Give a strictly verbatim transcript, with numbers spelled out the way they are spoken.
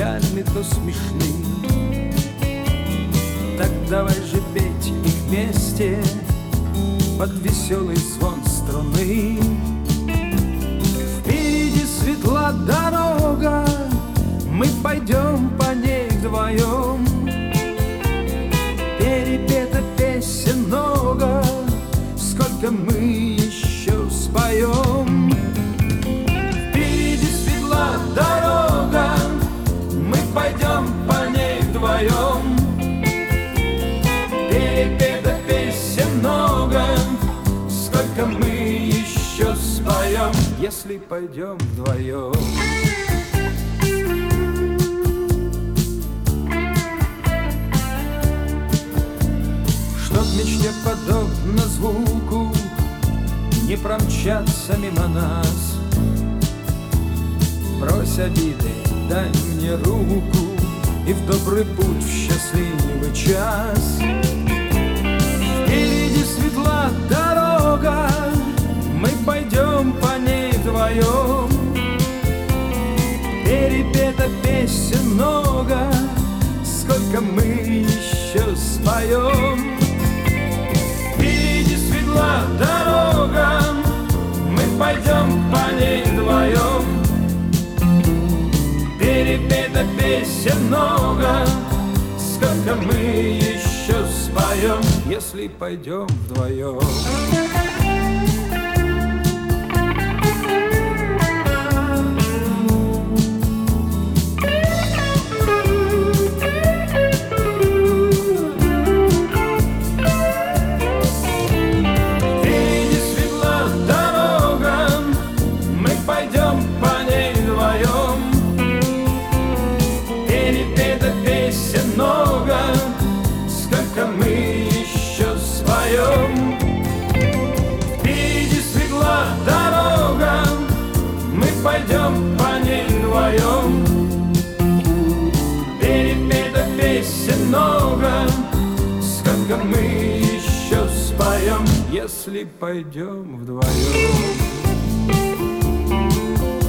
печальны, то смешны. Так давай же петь их вместе под веселый звон струны. Впереди светла дорога, мы пойдем по ней вдвоем. Перепета песен много, сколько мы еще споем. Впереди светла дорога, мы пойдем по ней вдвоем. Перепета песен много, сколько мы еще споем, если пойдем вдвоем. Чтоб мечте подобно звуку не промчаться мимо нас, брось обиды, дай мне руку и в добрый путь, в счастливый час. Впереди светла дорога, мы пойдем по ней вдвоем. Перепета песен много, сколько мы еще споем. Впереди светла дорога, мы пойдем по ней вдвоем. Перепета песен много, сколько мы еще споем, если пойдем вдвоем. Впереди светла дорога, мы пойдем по ней вдвоем. Перепета песен много, сколько мы еще споем. Впереди светла дорога, мы пойдем по ней вдвоем. Перепета песен много, сколько мы еще споем, если пойдем вдвоем.